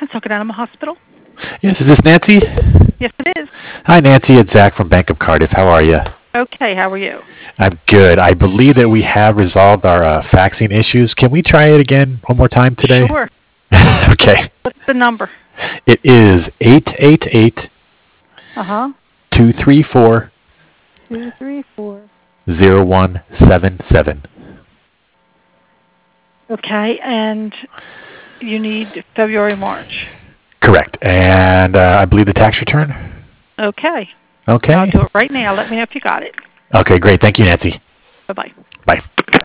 Kentucky Animal Hospital. Yes, is this Nancy? Yes, it is. Hi, Nancy. It's Zach from Bank of Cardiff. How are you? Okay, how are you? I'm good. I believe that we have resolved our faxing issues. Can we try it again one more time today? Sure. Okay. What's the number? It is 888 Uh-huh. 234 234. 0177. Okay, and you need February, March. Correct. And I believe the tax return? Okay. Okay. I'll do it right now. Let me know if you got it. Okay, great. Thank you, Nancy. Bye-bye. Bye.